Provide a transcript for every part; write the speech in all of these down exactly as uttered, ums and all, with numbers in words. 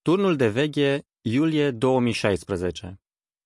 Turnul de veche, iulie două mii șaisprezece.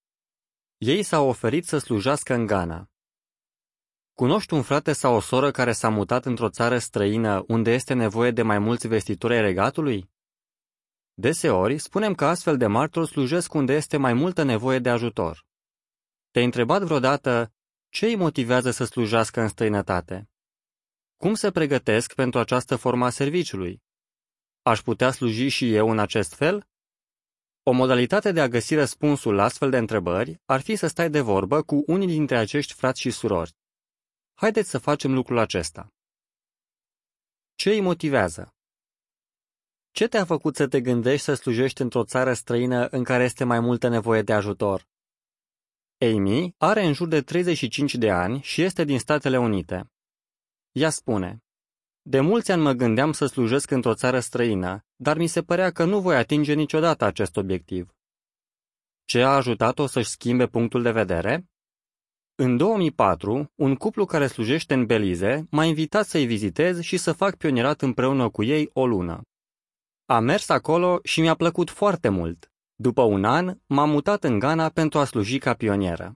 Ei s-au oferit să slujească în Ghana. Cunoști un frate sau o soră care s-a mutat într-o țară străină unde este nevoie de mai mulți vestitori ai regatului? Deseori spunem că astfel de martori slujesc unde este mai multă nevoie de ajutor. Te-ai întrebat vreodată ce îi motivează să slujească în străinătate? Cum se pregătesc pentru această formă a serviciului? Aș putea sluji și eu în acest fel? O modalitate de a găsi răspunsul la astfel de întrebări ar fi să stai de vorbă cu unii dintre acești frați și surori. Haideți să facem lucrul acesta. Ce îi motivează? Ce te-a făcut să te gândești să slujești într-o țară străină în care este mai multă nevoie de ajutor? Amy are în jur de treizeci și cinci de ani și este din Statele Unite. Ea spune: de mulți ani mă gândeam să slujesc într-o țară străină, dar mi se părea că nu voi atinge niciodată acest obiectiv. Ce a ajutat-o să-și schimbe punctul de vedere? În două mii patru, un cuplu care slujește în Belize m-a invitat să-i vizitez și să fac pionierat împreună cu ei o lună. Am mers acolo și mi-a plăcut foarte mult. După un an, m-am mutat în Ghana pentru a sluji ca pionieră.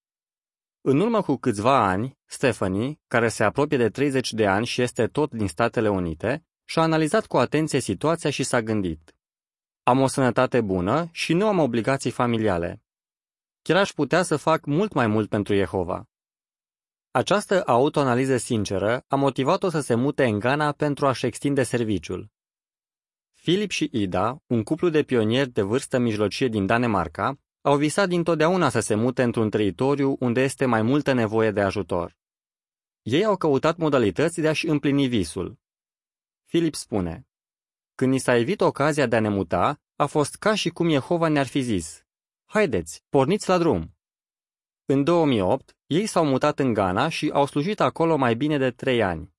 În urmă cu câțiva ani, Stephanie, care se apropie de treizeci de ani și este tot din Statele Unite, și-a analizat cu atenție situația și s-a gândit: am o sănătate bună și nu am obligații familiale. Chiar aș putea să fac mult mai mult pentru Jehova. Această autoanaliză sinceră a motivat-o să se mute în Ghana pentru a-și extinde serviciul. Philip și Ida, un cuplu de pionieri de vârstă mijlocie din Danemarca, au visat dintotdeauna să se mute într-un teritoriu unde este mai multă nevoie de ajutor. Ei au căutat modalități de a-și împlini visul. Philip spune: când ni s-a evit ocazia de a ne muta, a fost ca și cum Jehova ne-ar fi zis: haideți, porniți la drum! În două mii opt, ei s-au mutat în Ghana și au slujit acolo mai bine de trei ani.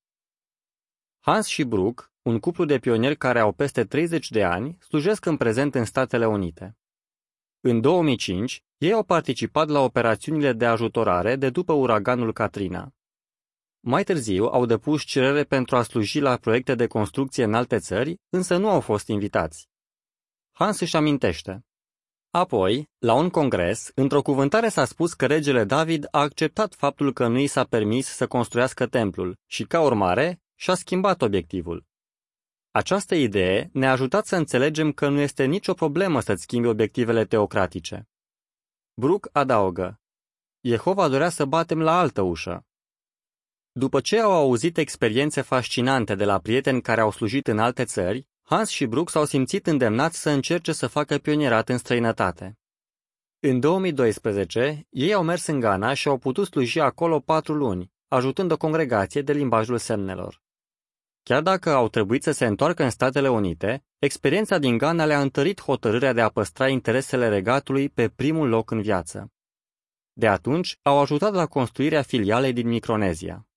Hans și Brooke, un cuplu de pionieri care au peste treizeci de ani, slujesc în prezent în Statele Unite. În două mii cinci, ei au participat la operațiunile de ajutorare de după uraganul Katrina. Mai târziu au depus cerere pentru a sluji la proiecte de construcție în alte țări, însă nu au fost invitați. Hans își amintește: apoi, la un congres, într-o cuvântare s-a spus că regele David a acceptat faptul că nu i s-a permis să construiască templul și, ca urmare, și-a schimbat obiectivul. Această idee ne-a ajutat să înțelegem că nu este nicio problemă să-ți schimbi obiectivele teocratice. Brooke adaugă: Jehova dorea să batem la altă ușă. După ce au auzit experiențe fascinante de la prieteni care au slujit în alte țări, Hans și Brooke s-au simțit îndemnați să încerce să facă pionierat în străinătate. În două mii doisprezece, ei au mers în Ghana și au putut sluji acolo patru luni, ajutând o congregație de limbajul semnelor. Chiar dacă au trebuit să se întoarcă în Statele Unite, experiența din Ghana le-a întărit hotărârea de a păstra interesele regatului pe primul loc în viață. De atunci, au ajutat la construirea filialei din Micronezia.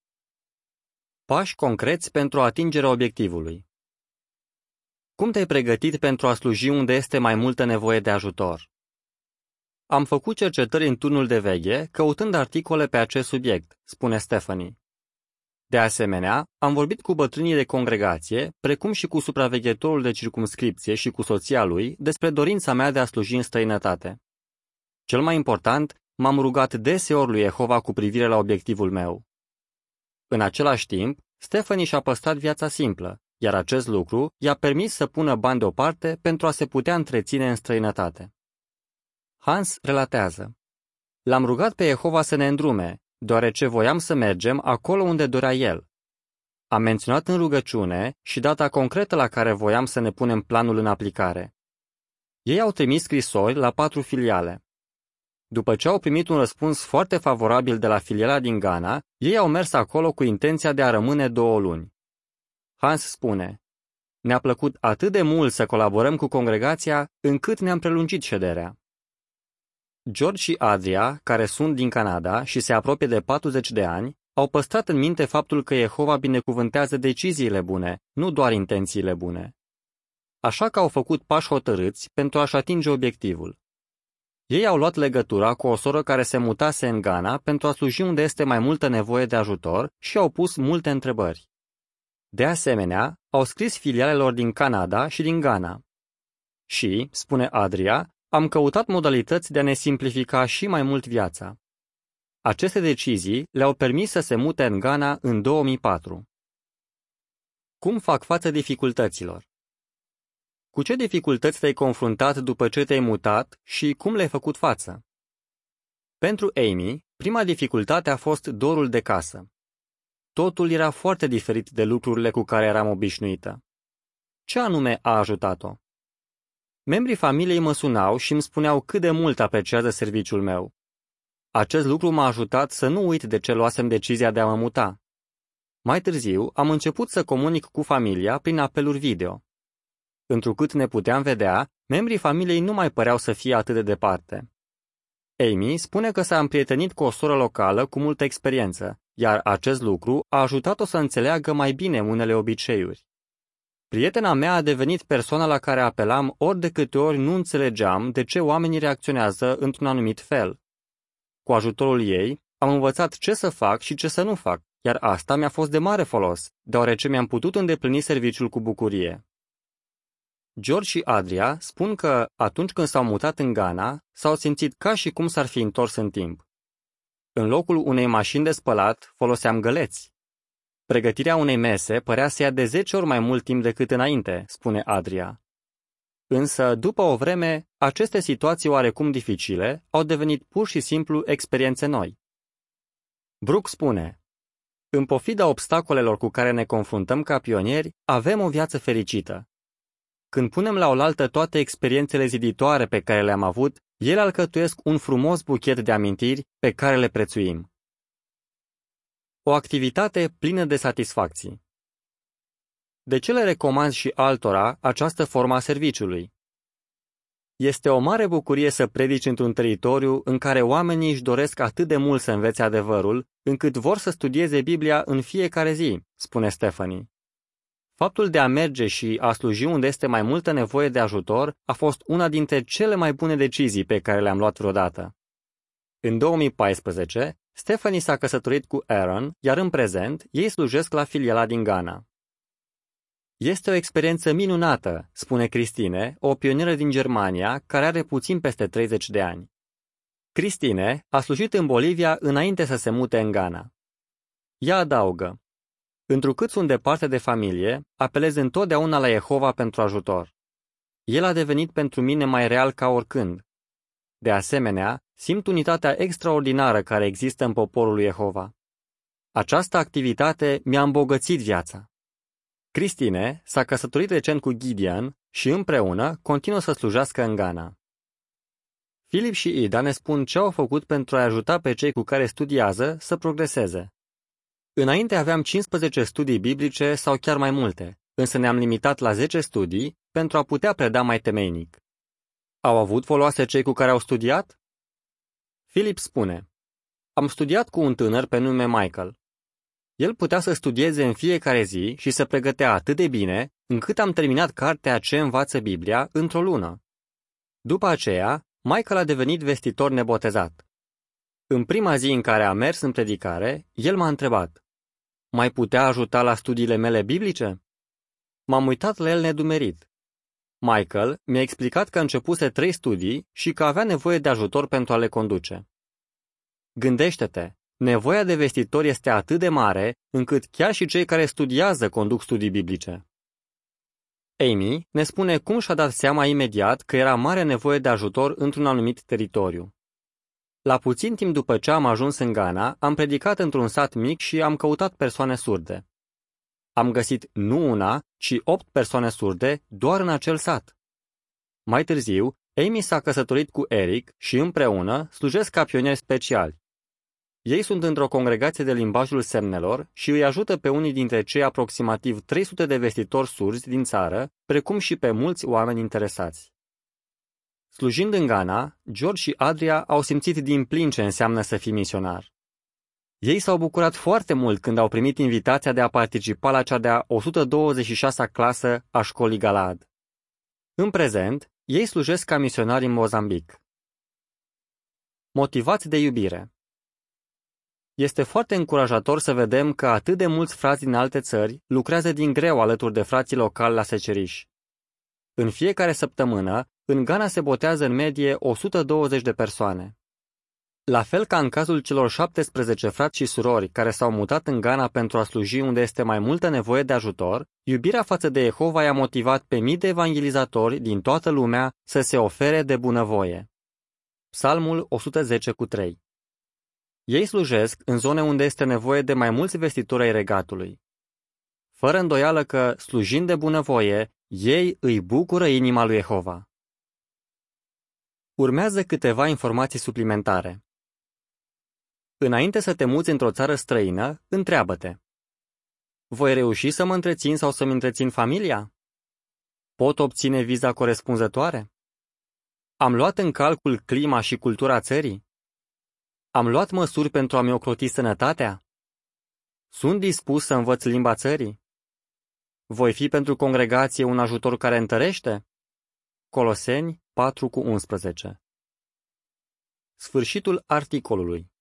Pași concreți pentru atingerea obiectivului. Cum te-ai pregătit pentru a sluji unde este mai multă nevoie de ajutor? Am făcut cercetări în turnul de veche, căutând articole pe acest subiect, spune Stephanie. De asemenea, am vorbit cu bătrânii de congregație, precum și cu supraveghetorul de circumscripție și cu soția lui, despre dorința mea de a sluji în străinătate. Cel mai important, m-am rugat deseori lui Jehova cu privire la obiectivul meu. În același timp, Stephanie și-a păstrat viața simplă, iar acest lucru i-a permis să pună bani deoparte pentru a se putea întreține în străinătate. Hans relatează: l-am rugat pe Jehova să ne îndrume, deoarece voiam să mergem acolo unde dorea El. Am menționat în rugăciune și data concretă la care voiam să ne punem planul în aplicare. Ei au trimis scrisori la patru filiale. După ce au primit un răspuns foarte favorabil de la filiala din Ghana, ei au mers acolo cu intenția de a rămâne două luni. Hans spune: ne-a plăcut atât de mult să colaborăm cu congregația, încât ne-am prelungit șederea. George și Adria, care sunt din Canada și se apropie de patruzeci de ani, au păstrat în minte faptul că Jehova binecuvântează deciziile bune, nu doar intențiile bune. Așa că au făcut pași hotărâți pentru a-și atinge obiectivul. Ei au luat legătura cu o soră care se mutase în Ghana pentru a sluji unde este mai multă nevoie de ajutor și au pus multe întrebări. De asemenea, au scris filialelor din Canada și din Ghana. și, spune Adria, am căutat modalități de a ne simplifica și mai mult viața. Aceste decizii le-au permis să se mute în Ghana în două mii patru. Cum fac față dificultăților? Cu ce dificultăți te-ai confruntat după ce te-ai mutat și cum le-ai făcut față? Pentru Amy, prima dificultate a fost dorul de casă. Totul era foarte diferit de lucrurile cu care eram obișnuită. Ce anume a ajutat-o? Membrii familiei mă sunau și îmi spuneau cât de mult apreciază serviciul meu. Acest lucru m-a ajutat să nu uit de ce luasem decizia de a mă muta. Mai târziu, am început să comunic cu familia prin apeluri video. Întrucât ne puteam vedea, membrii familiei nu mai păreau să fie atât de departe. Amy spune că s-a împrietenit cu o soră locală cu multă experiență, iar acest lucru a ajutat-o să înțeleagă mai bine unele obiceiuri. Prietena mea a devenit persoana la care apelam ori de câte ori nu înțelegeam de ce oamenii reacționează într-un anumit fel. Cu ajutorul ei, am învățat ce să fac și ce să nu fac, iar asta mi-a fost de mare folos, deoarece mi-am putut îndeplini serviciul cu bucurie. George și Adria spun că, atunci când s-au mutat în Ghana, s-au simțit ca și cum s-ar fi întors în timp. În locul unei mașini de spălat, foloseam găleți. Pregătirea unei mese părea să ia de zece ori mai mult timp decât înainte, spune Adria. Însă, după o vreme, aceste situații oarecum dificile au devenit pur și simplu experiențe noi. Brooke spune: în pofida obstacolelor cu care ne confruntăm ca pionieri, avem o viață fericită. Când punem la oaltă toate experiențele ziditoare pe care le-am avut, ele alcătuiesc un frumos buchet de amintiri pe care le prețuim. O activitate plină de satisfacții. De ce le recomanzi și altora această formă a serviciului? Este o mare bucurie să predici într-un teritoriu în care oamenii își doresc atât de mult să învețe adevărul, încât vor să studieze Biblia în fiecare zi, spune Stephanie. Faptul de a merge și a sluji unde este mai multă nevoie de ajutor a fost una dintre cele mai bune decizii pe care le-am luat vreodată. În două mii paisprezece, Stephanie s-a căsătorit cu Aaron, iar în prezent ei slujesc la filiala din Ghana. Este o experiență minunată, spune Cristine, o pionieră din Germania care are puțin peste treizeci de ani. Cristine a slujit în Bolivia înainte să se mute în Ghana. Ea adaugă: întrucât sunt departe de familie, apelez întotdeauna la Jehova pentru ajutor. El a devenit pentru mine mai real ca oricând. De asemenea, simt unitatea extraordinară care există în poporul lui Jehova. Această activitate mi-a îmbogățit viața. Cristine s-a căsătorit recent cu Gideon și împreună continuă să slujească în Ghana. Philip și Ida ne spun ce au făcut pentru a ajuta pe cei cu care studiază să progreseze. Înainte aveam cincisprezece studii biblice sau chiar mai multe, însă ne-am limitat la zece studii pentru a putea preda mai temeinic. Au avut foloase cei cu care au studiat? Philip spune: am studiat cu un tânăr pe nume Michael. El putea să studieze în fiecare zi și să pregătea atât de bine, încât am terminat cartea Ce învață Biblia într-o lună. După aceea, Michael a devenit vestitor nebotezat. În prima zi în care a mers în predicare, el m-a întrebat: mai putea ajuta la studiile mele biblice? M-am uitat la el nedumerit. Michael mi-a explicat că începuse trei studii și că avea nevoie de ajutor pentru a le conduce. Gândește-te, nevoia de vestitor este atât de mare, încât chiar și cei care studiază conduc studii biblice. Amy ne spune cum și-a dat seama imediat că era mare nevoie de ajutor într-un anumit teritoriu. La puțin timp după ce am ajuns în Ghana, am predicat într-un sat mic și am căutat persoane surde. Am găsit nu una, ci opt persoane surde doar în acel sat. Mai târziu, Amy s-a căsătorit cu Eric și împreună slujesc ca pionieri speciali. Ei sunt într-o congregație de limbajul semnelor și îi ajută pe unii dintre cei aproximativ trei sute de vestitori surzi din țară, precum și pe mulți oameni interesați. Slujind în Ghana, George și Adria au simțit din plin ce înseamnă să fii misionar. Ei s-au bucurat foarte mult când au primit invitația de a participa la cea de-a o sută douăzeci și șasea clasă a școlii Galad. În prezent, ei slujesc ca misionari în Mozambic. Motivați de iubire. Este foarte încurajator să vedem că atât de mulți frați din alte țări lucrează din greu alături de frații locali la seceriș. În fiecare săptămână, în Ghana se botează în medie o sută douăzeci de persoane. La fel ca în cazul celor șaptesprezece frați și surori care s-au mutat în Ghana pentru a sluji unde este mai multă nevoie de ajutor, iubirea față de Jehova i-a motivat pe mii de evangelizatori din toată lumea să se ofere de bunăvoie. Psalmul o sută zece cu trei. Ei slujesc în zone unde este nevoie de mai mulți vestitori ai regatului. Fără îndoială că, slujind de bunăvoie, ei îi bucură inima lui Jehova. Urmează câteva informații suplimentare. Înainte să te muți într-o țară străină, întreabă-te: voi reuși să mă întrețin sau să-mi întrețin familia? Pot obține viza corespunzătoare? Am luat în calcul clima și cultura țării? Am luat măsuri pentru a-mi ocroti sănătatea? Sunt dispus să învăț limba țării? Voi fi pentru congregație un ajutor care întărește? Coloseni patru cu unsprezece. Sfârșitul articolului.